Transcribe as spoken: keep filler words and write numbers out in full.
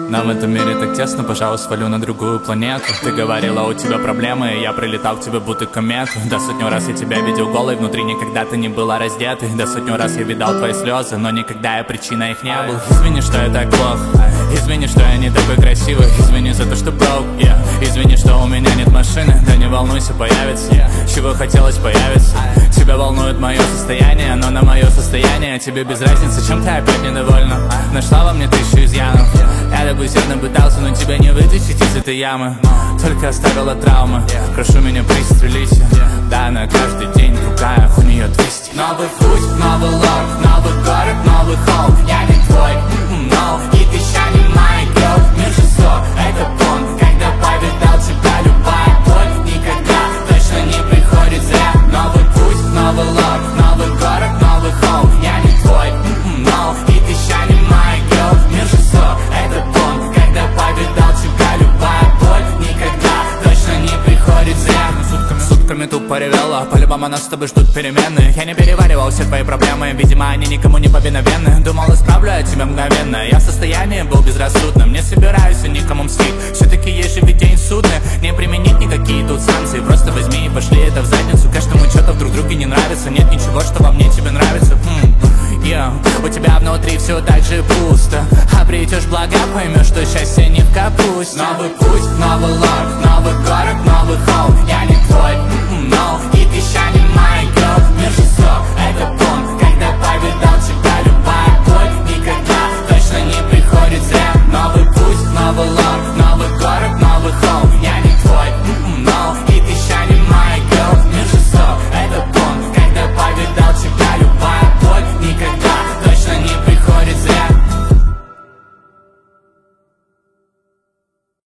Нам в этом мире так тесно, пожалуй, свалю на другую планету. Ты говорила, у тебя проблемы, и я прилетал к тебе будто комету. Да сотню раз я тебя видел голой, внутри никогда ты не была раздетой. Да сотню раз я видал твои слезы, но никогда я причиной их не был. Извини, что я так плох, извини, что я не такой красивый, извини за то, что broke, yeah. Извини, что у меня нет машины, да не волнуйся, появится, yeah. Чего хотелось появиться. Тебя волнует мое состояние, но на мое состояние тебе без разницы, чем ты опять недовольна. Нашла во мне тысячу изъянов, я так усердно пытался, но тебя не вытащить из этой ямы. Только оставила травмы, прошу меня пристрелить. Да, на каждый день другая, у нее двести. Новый путь, новый лог, новый город, новый холм. Я не твой, но и ты ща не моя girl. Мир жесток, это бонг, когда повидал тебя любая боль. Никогда точно не приходит зря. Новый путь, новый лог, новый город, новый холм. Я не твой, но и ты ща не моя girl. Мир жесток, это бонг, когда повидал тебя любая боль. Никогда точно не приходит зря. Сутками, сутками тупо ревела, по-любому нас с тобой ждут перемены. Я не переваривал все твои проблемы, видимо они никому не повиновенны. Думал, исправлю я тебя мгновенно, я в состоянии был безрассудным. Не собираюсь и никому мстить, все-таки есть же ведь день судный. Не применить никакие тут санкции, просто возьми и пошли это в задницу. Каждому что-то в друг друге не нравится, нет ничего, что во мне тебе нравится. Хм. Yeah. У тебя внутри все так же пусто, обретешь блага, поймешь, что счастье не в капусте. Новый путь, новый лог, новый город, новый холм. Я не твой, но